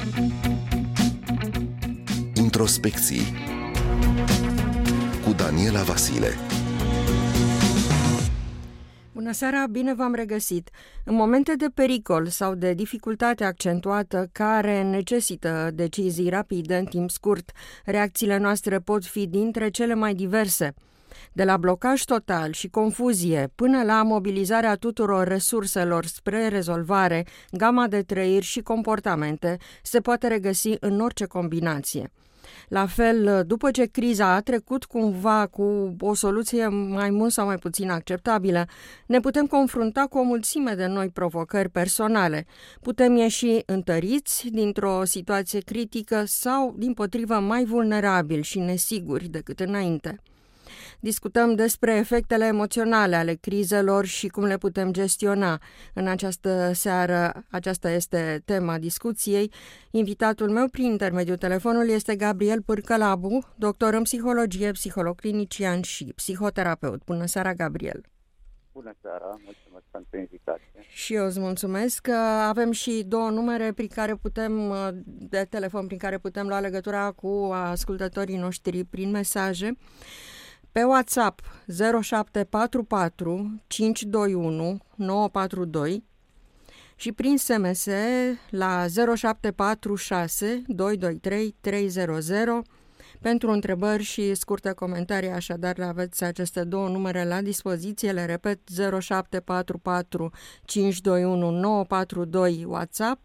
Introspecții cu Daniela Vasile. Bună seara, bine v-am regăsit! În momente de pericol sau de dificultate accentuată care necesită decizii rapide în timp scurt, reacțiile noastre pot fi dintre cele mai diverse. De la blocaj total și confuzie până la mobilizarea tuturor resurselor spre rezolvare, gama de trăiri și comportamente se poate regăsi în orice combinație. La fel, după ce criza a trecut cumva cu o soluție mai mult sau mai puțin acceptabilă, ne putem confrunta cu o mulțime de noi provocări personale. Putem ieși întăriți dintr-o situație critică sau, dimpotrivă, mai vulnerabili și nesiguri decât înainte. Discutăm despre efectele emoționale ale crizelor și cum le putem gestiona. În această seară, aceasta este tema discuției. Invitatul meu prin intermediul telefonului este Gabriel Pârcălabu, doctor în psihologie, psiholog clinician și psihoterapeut. Bună seara, Gabriel! Bună seara, mulțumesc pentru invitație. Și eu îți mulțumesc că avem și două numere de telefon prin care putem lua legătura cu ascultătorii noștri prin mesaje. Pe WhatsApp 0744 521 942 și prin SMS la 0746 223 300. Pentru întrebări și scurte comentarii, așadar, aveți aceste două numere la dispoziție. Le repet, 0744 521 942 WhatsApp,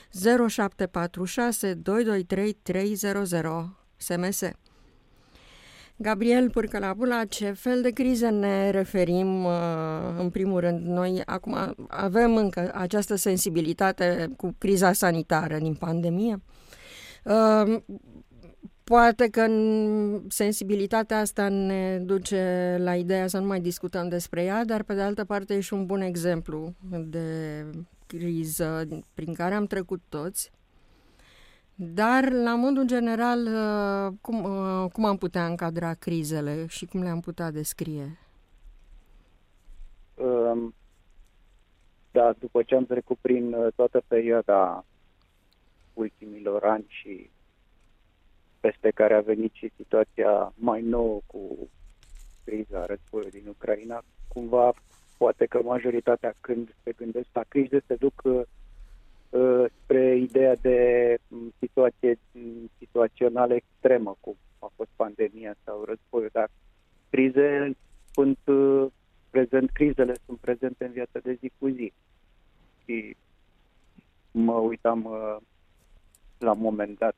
0746 223 300 SMS. Gabriel Pârcălabu, la ce fel de crize ne referim în primul rând? Noi acum avem încă această sensibilitate cu criza sanitară din pandemie. Poate că sensibilitatea asta ne duce la ideea să nu mai discutăm despre ea, dar pe de altă parte e și un bun exemplu de criză prin care am trecut toți. Dar, la modul general, cum am putea încadra crizele și cum le-am putea descrie? Da, după ce am trecut prin toată perioada ultimilor ani și peste care a venit și situația mai nouă cu criza războiului din Ucraina, cumva poate că majoritatea când se gândesc la crize se duc spre ideea de situație situațională extremă, cum a fost pandemia sau războiul, dar crizele sunt prezente în viața de zi cu zi. Și mă uitam la un moment dat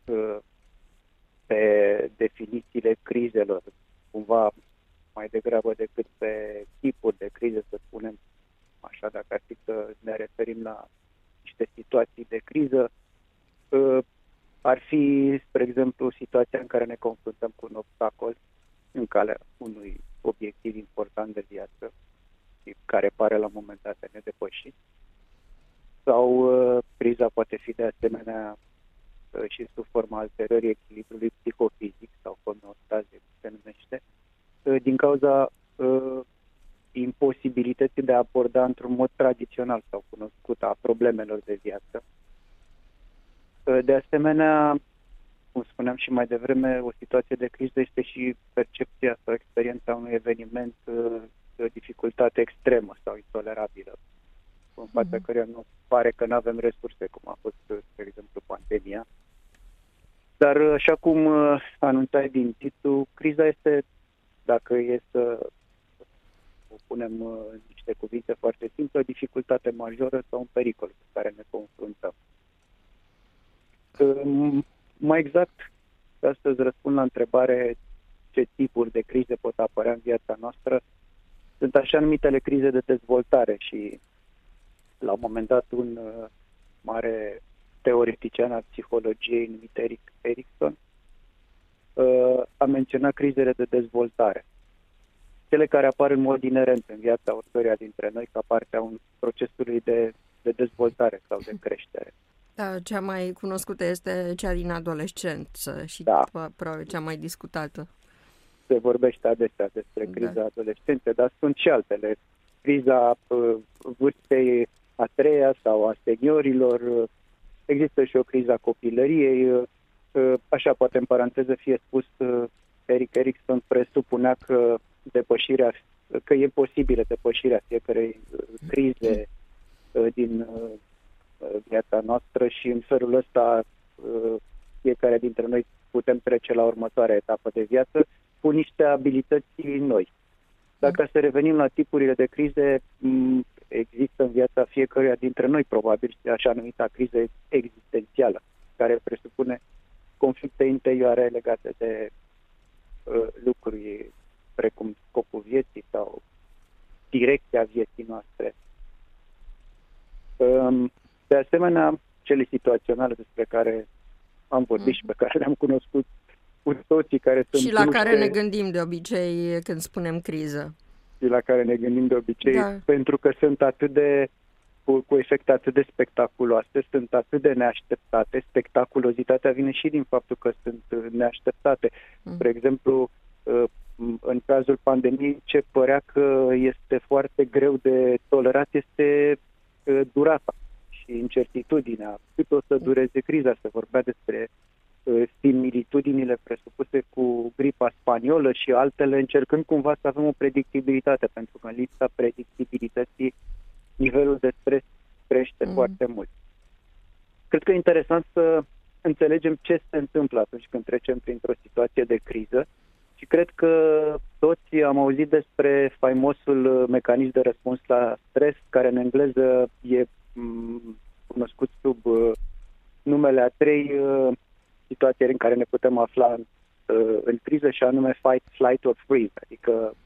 pe definițiile crizelor, cumva mai degrabă decât pe tipuri de crize, să spunem așa, dacă ar fi să ne referim la niște situații de criză, ar fi, spre exemplu, situația în care ne confruntăm cu un obstacol în calea unui obiectiv important de viață care pare la un moment dat nedepășit. Sau criza poate fi de asemenea și sub forma alterării echilibrului psihofizic sau homeostaze, se numește, din cauza imposibilității de a aborda într-un mod tradițional sau cunoscut a problemelor de viață. De asemenea, cum spuneam și mai devreme, o situație de criză este și percepția sau experiența unui eveniment de o dificultate extremă sau intolerabilă, în fața căreia nu pare că nu avem resurse, cum a fost, spre exemplu, pandemia. Dar, așa cum anunțai din titlu, criza este, dacă e să o punem în niște cuvinte foarte simple, o dificultate majoră sau un pericol cu care ne confruntăm. Mai exact, astăzi răspund la întrebare ce tipuri de crize pot apărea în viața noastră. Sunt așa numitele crize de dezvoltare și la un moment dat un mare teoretician al psihologiei numit Erikson a menționat crizele de dezvoltare. Cele care apar în mod inerent în viața oricăruia dintre noi ca parte a un procesului de dezvoltare sau de creștere. Da, cea mai cunoscută este cea din adolescență și probabil cea mai discutată. Se vorbește adesea despre criza adolescenței, dar sunt și altele. Criza vârstei a treia sau a seniorilor, Există și o criză a copilăriei. Așa, poate în paranteză fie spus, Erik Erikson presupunea că e posibilă depășirea fiecarei crize din viața noastră și în felul ăsta fiecare dintre noi putem trece la următoarea etapă de viață cu niște abilități noi. Dacă să revenim la tipurile de crize, există în viața fiecăruia dintre noi probabil așa numita criză existențială, care presupune conflicte interioare legate de lucruri precum scopul vieții sau direcția vieții noastre. De asemenea, cele situaționale despre care am vorbit și pe care le-am cunoscut cu toții, care sunt și la care ne gândim de obicei când spunem criză. Și la care ne gândim de obicei, pentru că sunt cu efecte atât de spectaculoase, sunt atât de neașteptate. Spectaculozitatea vine și din faptul că sunt neașteptate. Spre exemplu, în cazul pandemiei, ce părea că este foarte greu de tolerat este durata și incertitudinea. Cât o să dureze criza? Se vorbea despre similitudinile presupuse cu gripa spaniolă și altele, încercând cumva să avem o predictibilitate, pentru că în lipsa predictibilității nivelul de stres crește foarte mult. Cred că e interesant să înțelegem ce se întâmplă atunci când trecem printr-o situație de criză și cred că toți am auzit despre faimosul mecanism de răspuns la stres, care în engleză e cunoscut sub numele a 3 situații în care ne putem afla în criză, și anume fight, flight or freeze, adică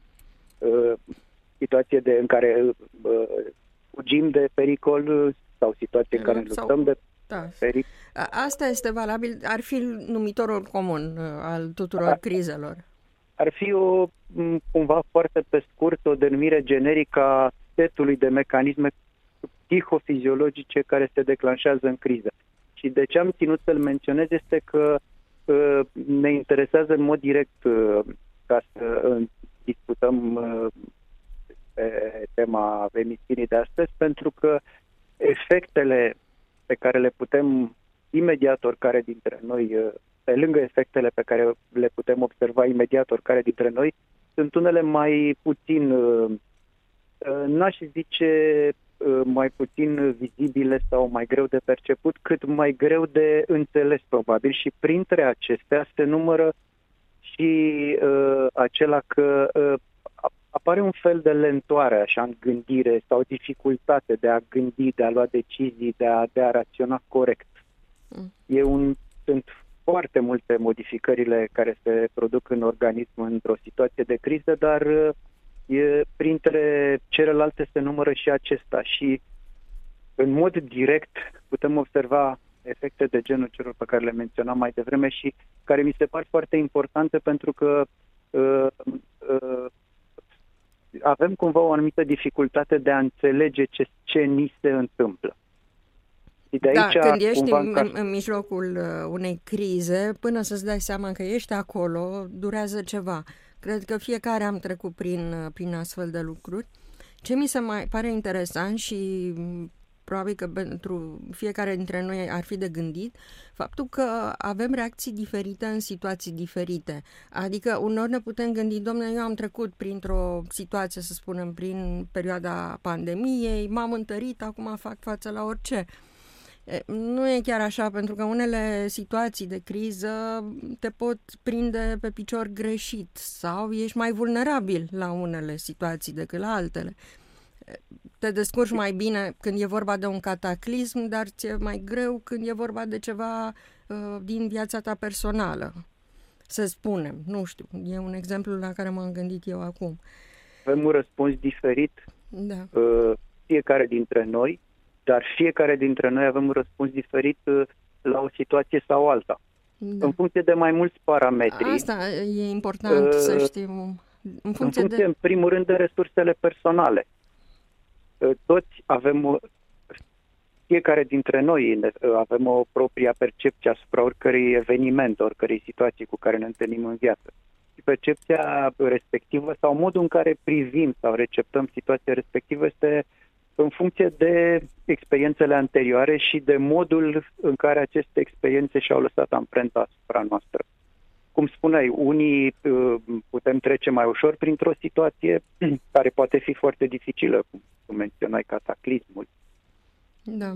situație în care fugim de pericol sau situație în care luptăm de pericol. Asta este valabil, ar fi numitorul comun al tuturor crizelor. Ar fi cumva foarte pe scurt o denumire generică a setului de mecanisme psihofiziologice care se declanșează în criză. Și de ce am ținut să-l menționez este că ne interesează în mod direct ca să discutăm pe tema emisiunii de astăzi, pentru că efectele pe care le putem imediat oricare dintre noi, pe lângă efectele pe care le putem observa imediat oricare dintre noi, sunt unele mai puțin, n-aș zice mai puțin vizibile sau mai greu de perceput, cât mai greu de înțeles probabil, și printre acestea se numără și acela că apare un fel de lentoare așa în gândire sau dificultate de a gândi, de a lua decizii, de a raționa corect. Sunt foarte multe modificările care se produc în organism într-o situație de criză, dar printre celelalte se numără și acesta și în mod direct putem observa efecte de genul celor pe care le menționam mai devreme și care mi se par foarte importante, pentru că avem cumva o anumită dificultate de a înțelege ce ni se întâmplă. Și de aici, când ești în mijlocul unei crize, până să-ți dai seama că ești acolo, durează ceva. Cred că fiecare am trecut prin astfel de lucruri. Ce mi se mai pare interesant și probabil că pentru fiecare dintre noi ar fi de gândit, faptul că avem reacții diferite în situații diferite. Adică uneori ne putem gândi, dom'le, eu am trecut printr-o situație, să spunem, prin perioada pandemiei, m-am întărit, acum fac față la orice. Nu e chiar așa, pentru că unele situații de criză te pot prinde pe picior greșit sau ești mai vulnerabil la unele situații decât la altele. Te descurci mai bine când e vorba de un cataclism, dar ți-e mai greu când e vorba de ceva din viața ta personală. Să spunem, nu știu, e un exemplu la care m-am gândit eu acum. Avem un răspuns diferit, fiecare dintre noi, dar fiecare dintre noi avem un răspuns diferit la o situație sau alta. În funcție de mai mulți parametri. Asta e important să știm. În funcție, în primul rând, de resursele personale. Toți avem, fiecare dintre noi avem o propria percepție asupra oricărui eveniment, oricărei situații cu care ne întâlnim în viață. Și percepția respectivă sau modul în care privim sau receptăm situația respectivă este în funcție de experiențele anterioare și de modul în care aceste experiențe și-au lăsat amprenta asupra noastră. Cum spuneai, unii putem trece mai ușor printr-o situație care poate fi foarte dificilă, cum menționai, cataclismul. Da.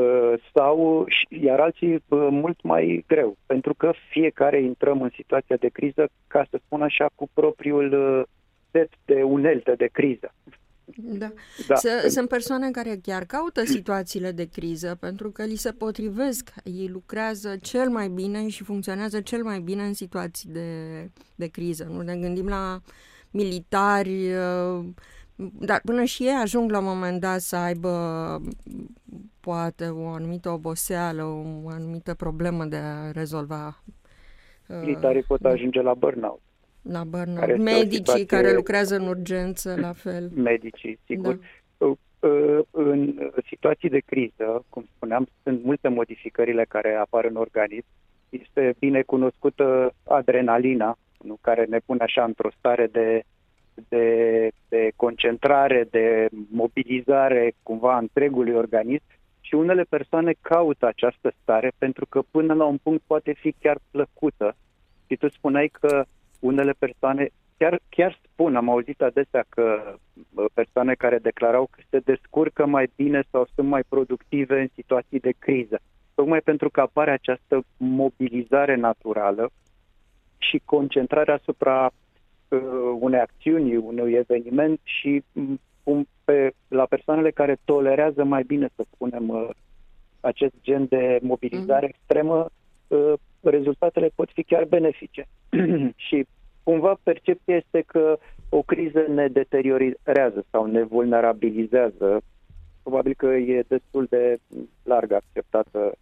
Iar alții mult mai greu, pentru că fiecare intrăm în situația de criză, ca să spun așa, cu propriul set de unelte de criză. Da. Sunt persoane care chiar caută situațiile de criză pentru că li se potrivesc. Ei lucrează cel mai bine și funcționează cel mai bine în situații de criză. Nu ne gândim la militari, dar până și ei ajung la un moment dat să aibă poate o anumită oboseală, o anumită problemă de a rezolva. Militarii pot ajunge la burnout. La burnout. Medicii care lucrează în urgență, la fel. Medicii, sigur. Da. În situații de criză, cum spuneam, sunt multe modificările care apar în organism. Este bine cunoscută adrenalina, care ne pune așa într-o stare de concentrare, de mobilizare cumva întregului organism și unele persoane caută această stare pentru că până la un punct poate fi chiar plăcută. Și tu spuneai că unele persoane chiar spun, am auzit adesea că persoane care declarau că se descurcă mai bine sau sunt mai productive în situații de criză. Tocmai pentru că apare această mobilizare naturală și concentrarea asupra unei acțiuni, unui eveniment și la persoanele care tolerează mai bine, să spunem, acest gen de mobilizare extremă, rezultatele pot fi chiar benefice. Și cumva percepția este că o criză ne deteriorează sau ne vulnerabilizează. Probabil că e destul de larg acceptată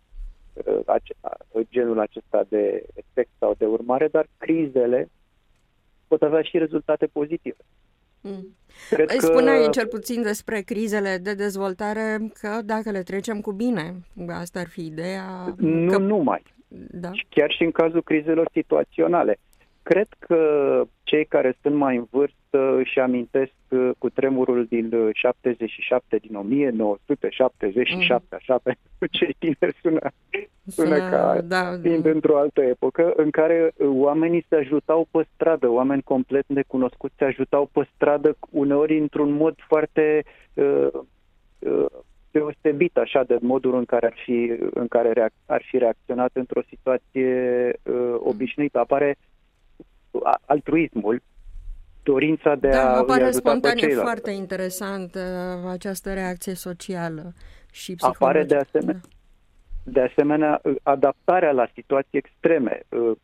genul acesta de efect sau de urmare, dar crizele pot avea și rezultate pozitive. Spuneai cel puțin despre crizele de dezvoltare că dacă le trecem cu bine, asta ar fi ideea. Nu numai. Da. Chiar și în cazul crizelor situaționale. Cred că cei care sunt mai în vârstă își amintesc cu tremurul din 77, din 1977, așa, pentru cei tineri sună ca fiind într-o altă epocă, în care oamenii se ajutau pe stradă, oameni complet necunoscuți se ajutau pe stradă, uneori într-un mod foarte deosebit, așa, de modul în care ar fi reacționat într-o situație obișnuită. Apare altruismul, dorința de a apare spontan, e foarte interesant această reacție socială și psihologică. Apare de asemenea adaptarea la situații extreme.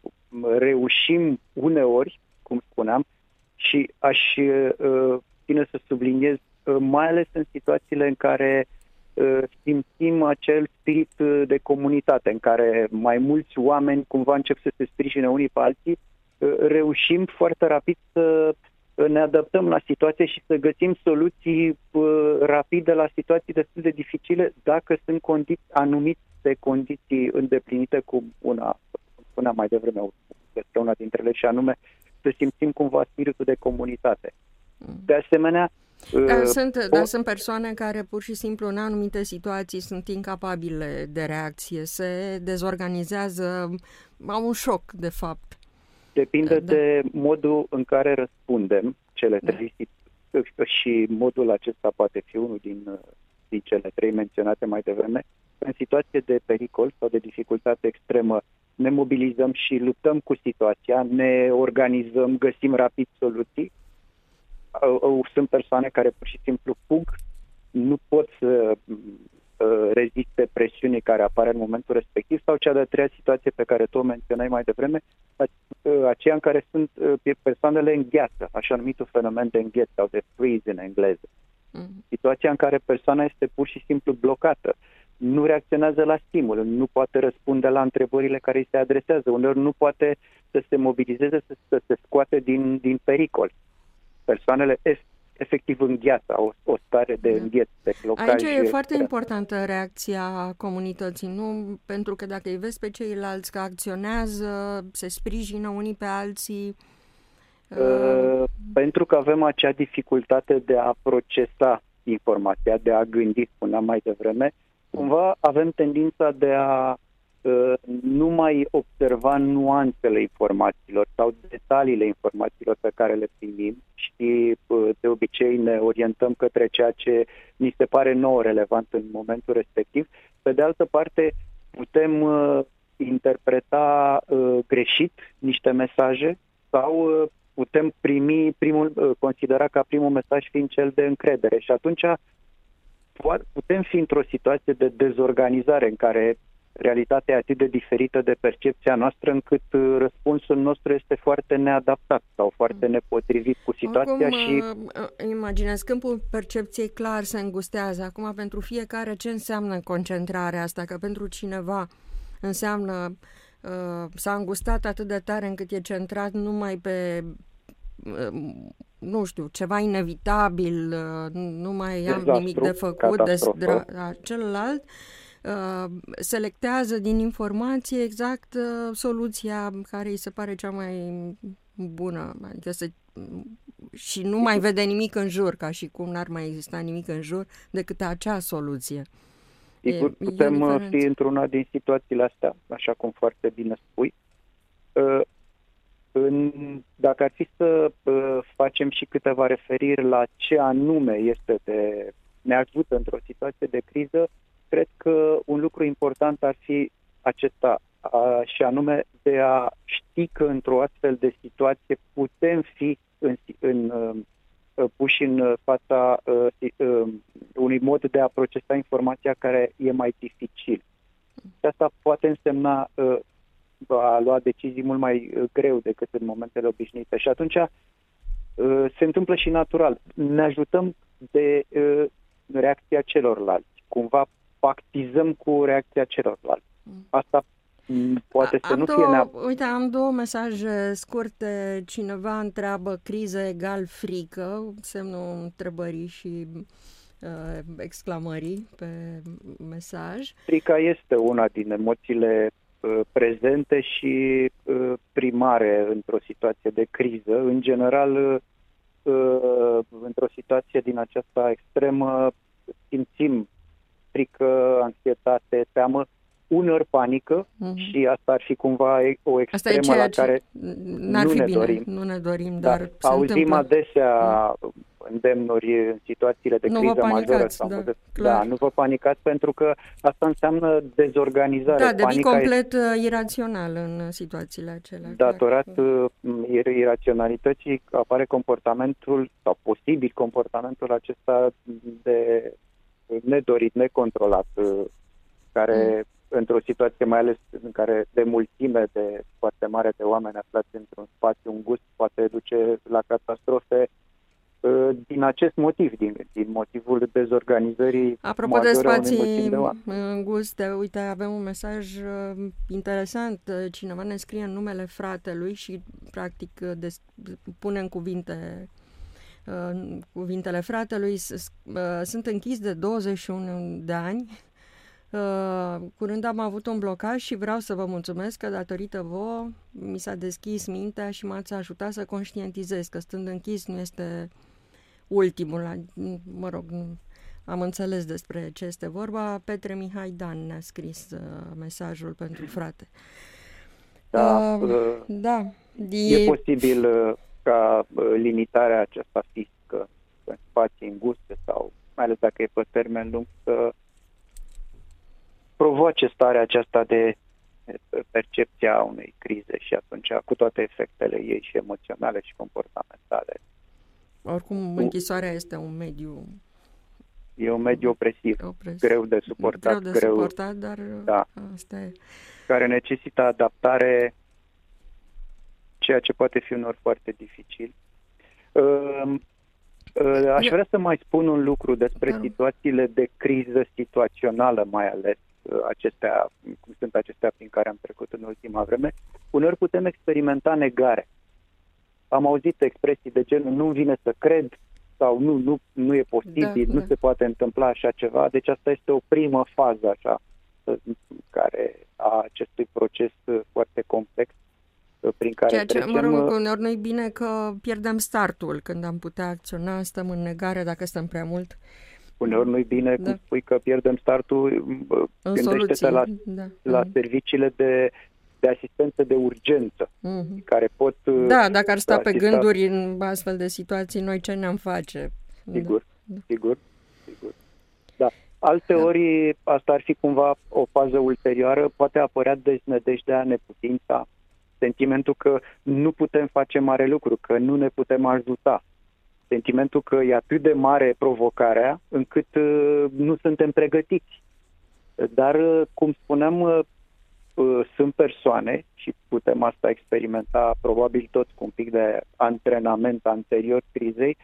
Reușim uneori, cum spuneam, și aș ține să subliniez, mai ales în situațiile în care simțim acel spirit de comunitate, în care mai mulți oameni cumva încep să se sprijine unii pe alții, reușim foarte rapid să ne adaptăm la situație și să găsim soluții rapide la situații destul de dificile dacă sunt anumite condiții îndeplinite cu una mai devreme, este una dintre ele, și anume să simțim cumva spiritul de comunitate. De asemenea, sunt persoane care pur și simplu în anumite situații sunt incapabile de reacție, se dezorganizează, au un șoc de fapt. Depinde de modul în care răspundem cele trei și modul acesta poate fi unul din cele trei menționate mai devreme. În situație de pericol sau de dificultate extremă ne mobilizăm și luptăm cu situația, ne organizăm, găsim rapid soluții. Sunt persoane care pur și simplu fug, nu pot să reziste presiunii care apare în momentul respectiv, sau cea de-a treia situație pe care tu o menționai mai devreme, aceea în care sunt persoanele în gheață, așa numitul fenomen de îngheț sau de freeze în engleză. Situația în care persoana este pur și simplu blocată, nu reacționează la stimul, nu poate răspunde la întrebările care îi se adresează, uneori nu poate să se mobilizeze, să se scoate din pericol. Persoanele efectiv îngheață, o stare de îngheț, de blocaj. Aici e foarte importantă reacția comunității, nu? Pentru că dacă îi vezi pe ceilalți că acționează, se sprijină unii pe alții. Pentru că avem acea dificultate de a procesa informația, de a gândi, spuneam mai devreme, cumva avem tendința de a nu mai observa nuanțele informațiilor sau detaliile informațiilor pe care le primim și de obicei ne orientăm către ceea ce ni se pare nouă relevant în momentul respectiv. Pe de altă parte, putem interpreta greșit niște mesaje sau putem considera ca primul mesaj fiind cel de încredere și atunci putem fi într-o situație de dezorganizare în care realitatea e atât de diferită de percepția noastră încât răspunsul nostru este foarte neadaptat sau foarte nepotrivit cu situația. Imaginez, câmpul percepției clar se îngustează. Acum, pentru fiecare, ce înseamnă concentrarea asta? Că pentru cineva înseamnă s-a îngustat atât de tare încât e centrat numai pe nu știu, ceva inevitabil, nu mai am nimic de făcut, celălalt selectează din informație exact soluția care îi se pare cea mai bună, adică și nu mai vede nimic în jur, ca și cum n-ar mai exista nimic în jur decât acea soluție. Sigur, putem fi într-una din situațiile astea, așa cum foarte bine spui. Dacă ar fi să facem și câteva referiri la ce anume ne ajută într-o situație de criză, cred că un lucru important ar fi acesta, și anume de a ști că într-o astfel de situație putem fi puși în fața unui mod de a procesa informația care e mai dificil. Și asta poate însemna a lua decizii mult mai greu decât în momentele obișnuite. Și atunci se întâmplă și natural. Ne ajutăm de reacția celorlalți. Cumva pactizăm cu reacția celorlalți. Asta poate să nu fie neapărat. Uite, am două mesaje scurte. Cineva întreabă criză egal frică, semnul întrebării și exclamării pe mesaj. Frica este una din emoțiile prezente și primare într-o situație de criză. În general, într-o situație din aceasta extremă, simțim frică, anxietate, teamă, uneori panică și asta ar fi cumva o extremă la care n-ar fi bine, nu ne dorim, dar auzim adesea îndemnuri în situațiile de criză majoră. Nu vă panicați pentru că asta înseamnă dezorganizare. Da, devii complet irațional în situațiile acelea. Datorat iraționalității apare comportamentul sau posibil comportamentul acesta de nedorit, necontrolat, care într-o situație mai ales în care de mulțime de foarte mare de oameni aflați într-un spațiu îngust poate duce la catastrofe din acest motiv, din motivul dezorganizării. Apropo de spații înguste, uite, avem un mesaj interesant. Cineva ne scrie în numele fratelui și practic pune în cuvintele fratelui. Sunt închis de 21 de ani. Curând am avut un blocaj și vreau să vă mulțumesc că datorită vouă mi s-a deschis mintea și m-ați ajutat să conștientizez că stând închis nu este ultimul. Mă rog, am înțeles despre ce este vorba. Petre Mihai Dan ne-a scris mesajul pentru frate. Da. E posibil ca limitarea aceasta fizică în spații înguste sau mai ales dacă e pe termen lung să provoace starea aceasta de percepția unei crize și atunci cu toate efectele ei și emoționale și comportamentale. Oricum, închisoarea este un mediu... E un mediu opresiv, greu de suportat. Dar asta e. Care necesită adaptare, ceea ce poate fi unor foarte dificil. Aș vrea să mai spun un lucru despre situațiile de criză situațională, mai ales acestea, cum sunt acestea prin care am trecut în ultima vreme. Uneori putem experimenta negare. Am auzit expresii de genul nu vine să cred sau nu e posibil, nu se poate întâmpla așa ceva. Deci asta este o primă fază așa care a acestui proces foarte complex prin care trecem. Mă rog, uneori nu-i bine că pierdem startul când am putea acționa, stăm în negare dacă stăm prea mult. Uneori nu-i bine, cum spui, că pierdem startul, gândește-te la serviciile de asistență de urgență, care pot Da, dacă ar sta pe gânduri în astfel de situații, noi ce ne-am face? Sigur. Da. Alteori, asta ar fi cumva o fază ulterioară, poate apărea deznădejdea, neputința, sentimentul că nu putem face mare lucru, că nu ne putem ajuta. Sentimentul că e atât de mare provocarea încât nu suntem pregătiți. Dar, cum spuneam, sunt persoane și putem asta experimenta probabil toți cu un pic de antrenament anterior crizei.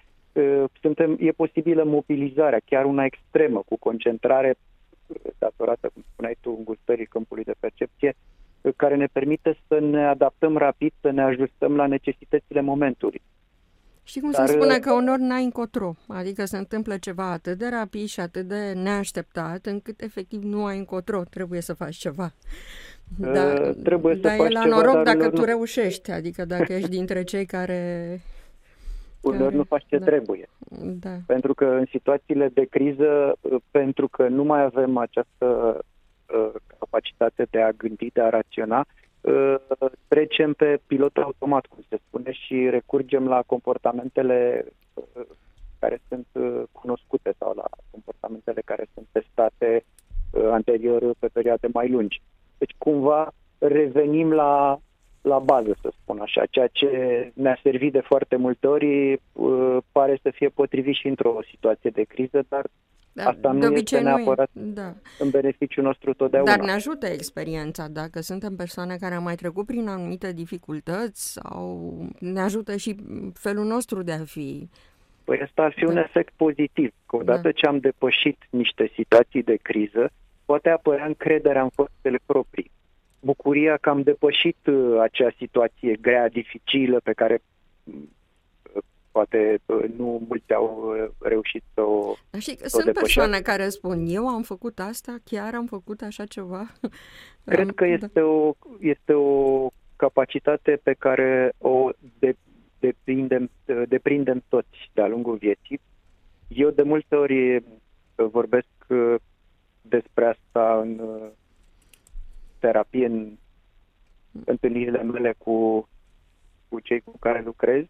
E posibilă mobilizarea, chiar una extremă, cu concentrare datorată, cum spuneai tu, îngustării câmpului de percepție, care ne permite să ne adaptăm rapid, să ne ajustăm la necesitățile momentului. Și cum se spune că uneori n-ai încotro, adică se întâmplă ceva atât de rapid și atât de neașteptat, încât efectiv nu ai încotro, trebuie să faci ceva. Trebuie să faci e la noroc dacă tu reușești, adică dacă ești dintre cei care... Uneori nu faci ce trebuie. Da. Pentru că în situațiile de criză, pentru că nu mai avem această capacitate de a gândi, de a raționa, trecem pe pilot automat, cum se spune, și recurgem la comportamentele care sunt cunoscute sau la comportamentele care sunt testate anterior pe perioade mai lungi. Deci cumva revenim la bază, să spun așa. Ceea ce ne-a servit de foarte multe ori pare să fie potrivit și într-o situație de criză, dar asta nu este neapărat în beneficiul nostru totdeauna. Dar ne ajută experiența, dacă suntem persoane care au mai trecut prin anumite dificultăți, sau ne ajută și felul nostru de a fi. Păi asta ar fi un efect pozitiv, că odată ce am depășit niște situații de criză, poate apărea încrederea în forțele proprii. Bucuria că am depășit acea situație grea, dificilă, pe care poate nu mulți au reușit să o Sunt persoane care spun, eu am făcut asta, chiar am făcut așa ceva? Cred că este o capacitate pe care o deprindem toți de-a lungul vieții. Eu de multe ori vorbesc despre asta în terapie, în întâlnirile mele cu cei cu care lucrez.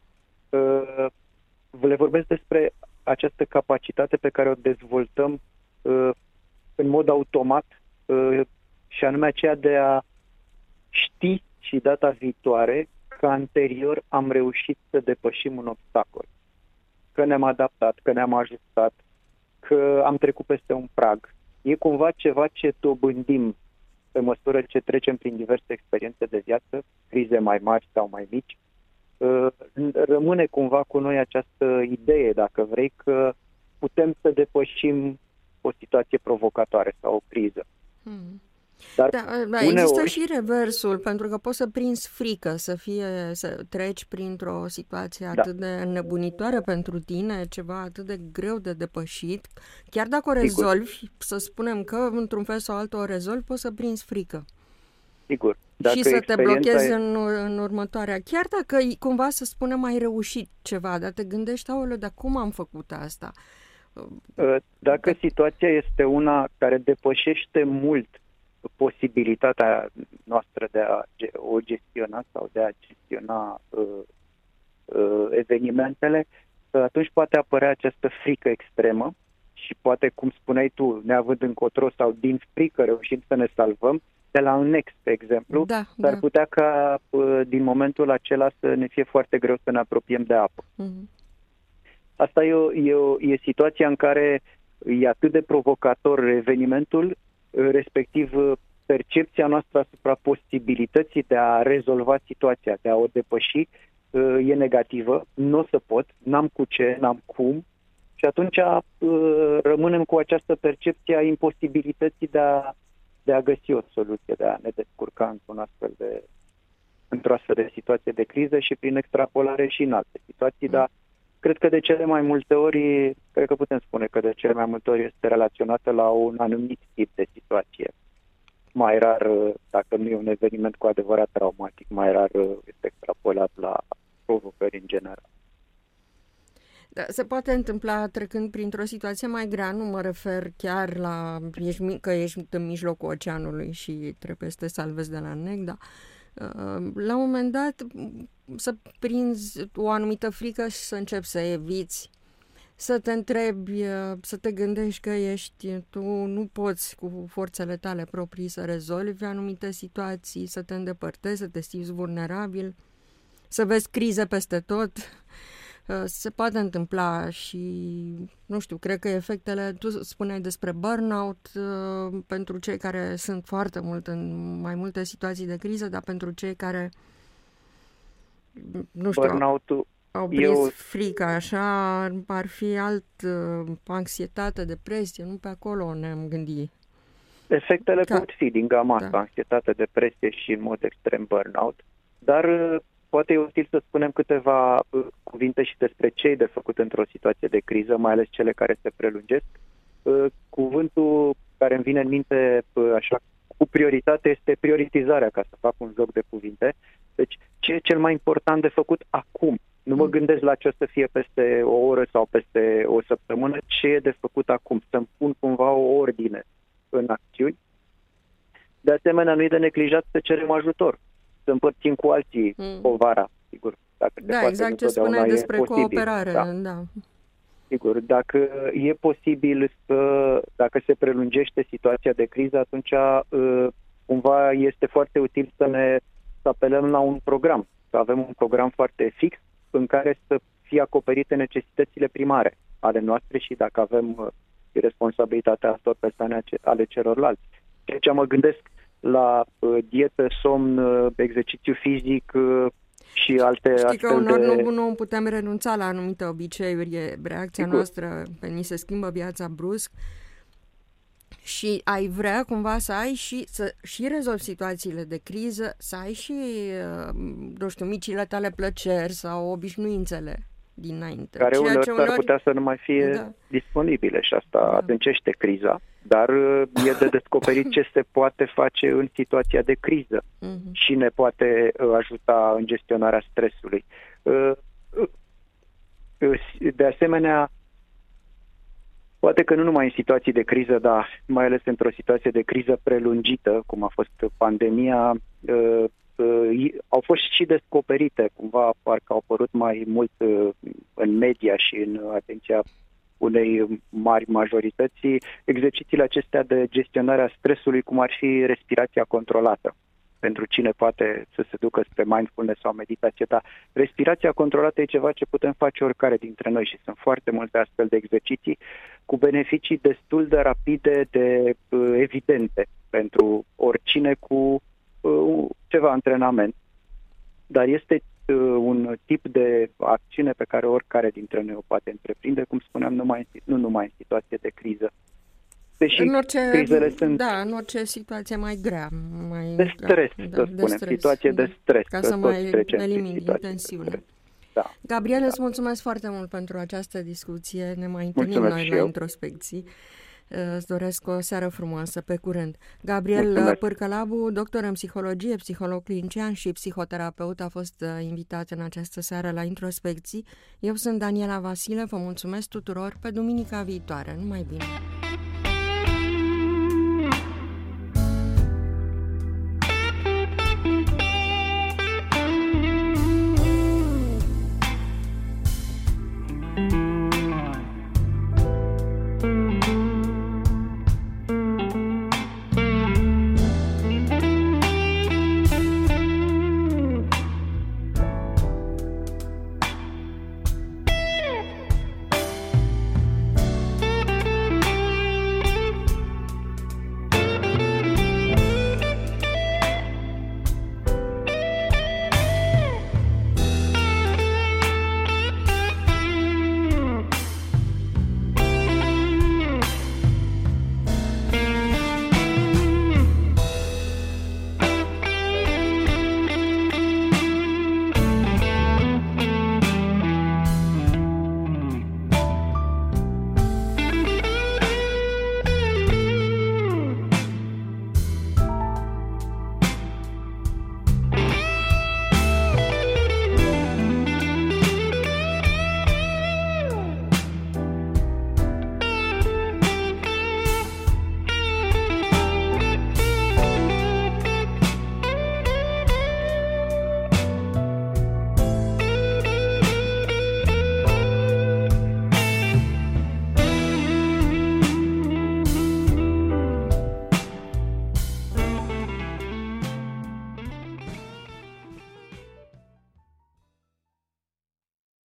Le vorbesc despre această capacitate pe care o dezvoltăm în mod automat și anume aceea de a ști și data viitoare că anterior am reușit să depășim un obstacol, că ne-am adaptat, că ne-am ajustat, că am trecut peste un prag. E cumva ceva ce dobândim pe măsură ce trecem prin diverse experiențe de viață, crize mai mari sau mai mici. Rămâne cumva cu noi această idee, dacă vrei, că putem să o situație provocatoare sau o criză. Dar există și reversul, pentru că poți să prinzi frică, să treci printr-o situație atât de înnebunitoare pentru tine, ceva atât de greu de depășit. Chiar dacă o rezolvi, să spunem că într-un fel sau altul o rezolvi, poți să prinzi frică. Sigur. Și să te blochezi în următoarea. Chiar dacă cumva, să spunem, ai reușit ceva, dar te gândești, aoleu, dar cum am făcut asta? Dacă situația este una care depășește mult posibilitatea noastră de a o gestiona sau de a gestiona evenimentele, atunci poate apărea această frică extremă și poate, cum spuneai tu, neavând încotro sau din frică reușim să ne salvăm, de la un next, de exemplu, s-ar putea ca din momentul acela să ne fie foarte greu să ne apropiem de apă. Asta e situația în care e atât de provocator evenimentul, respectiv percepția noastră asupra posibilității de a rezolva situația, de a o depăși, e negativă, nu o să pot, n-am cu ce, n-am cum, și atunci rămânem cu această percepție a imposibilității de a găsi o soluție, de a ne descurca într-o astfel de situație de criză și prin extrapolare și în alte situații, dar cred că de cele mai multe ori, este relaționată la un anumit tip de situație. Mai rar, dacă nu e un eveniment cu adevărat traumatic, mai rar este extrapolat la provocări în general. Da, se poate întâmpla trecând printr-o situație mai grea, nu mă refer chiar la că ești în mijlocul oceanului și trebuie să te salvezi de la nec, dar la un moment dat să prinzi o anumită frică și să începi să eviți, să te întrebi, să te gândești că tu nu poți cu forțele tale proprii să rezolvi anumite situații, să te îndepărtezi, să te simți vulnerabil, să vezi crize peste tot. Se poate întâmpla și, nu știu, cred că efectele, tu spuneai despre burnout, pentru cei care sunt foarte mult în mai multe situații de criză, dar pentru cei care, nu știu, au prins frica, așa, ar fi anxietate, depresie, nu pe acolo ne-am gândit. Efectele pot fi din gama asta, anxietate, depresie și, în mod extrem, burnout, dar poate e util să spunem câteva cuvinte și despre ce e de făcut într-o situație de criză, mai ales cele care se prelungesc. Cuvântul care îmi vine în minte așa cu prioritate este prioritizarea, ca să fac un joc de cuvinte. Deci, ce e cel mai important de făcut acum? Nu mă gândesc la ce o să fie peste o oră sau peste o săptămână, ce e de făcut acum, să-mi pun cumva o ordine în acțiuni. De asemenea, nu e de neglijat să cerem ajutor, să împărțim cu alții povara, sigur. Dacă da, exact ce spuneai despre cooperare. Da. Sigur, dacă e posibil dacă se prelungește situația de criză, atunci cumva este foarte util să apelăm la un program, să avem un program foarte fix în care să fie acoperite necesitățile primare ale noastre și dacă avem responsabilitatea asupra persoane ale celorlalți. Deci mă gândesc la dietă, somn, exercițiu fizic și alte Știi că unor nu putem renunța la anumite obiceiuri, e reacția noastră, ni se schimbă viața brusc și ai vrea cumva să ai și rezolvi situațiile de criză, să ai și, nu știu, micile tale plăceri sau obișnuințele dinainte. Care uneori s-ar putea să nu mai fie disponibile și asta adâncește criza, dar e de descoperit ce se poate face în situația de criză și ne poate ajuta în gestionarea stresului. De asemenea, poate că nu numai în situații de criză, dar mai ales într-o situație de criză prelungită, cum a fost pandemia, au fost și descoperite, cumva parcă au apărut mai mult în media și în atenția unei mari majorități, exercițiile acestea de gestionare a stresului, cum ar fi respirația controlată. Pentru cine poate să se ducă spre mindfulness sau meditație, dar respirația controlată e ceva ce putem face oricare dintre noi și sunt foarte multe astfel de exerciții cu beneficii destul de rapide, de evidente pentru oricine cu ceva antrenament. Dar este un tip de acțiune pe care oricare dintre noi o poate întreprinde, cum spuneam, nu numai în situație de criză. Deși crizele sunt... Da, în orice situație mai grea. De stres, să spunem. Situație de stres. Ca să mai elimini tensiunea. Da. Gabriel, îți mulțumesc foarte mult pentru această discuție. Ne mai întâlnim noi la introspecții. Îți doresc o seară frumoasă, pe curând. Gabriel Pârcălabu, doctor în psihologie, psiholog clinician și psihoterapeut, a fost invitat în această seară la introspecții. Eu sunt Daniela Vasile, vă mulțumesc tuturor, pe duminica viitoare. Numai bine!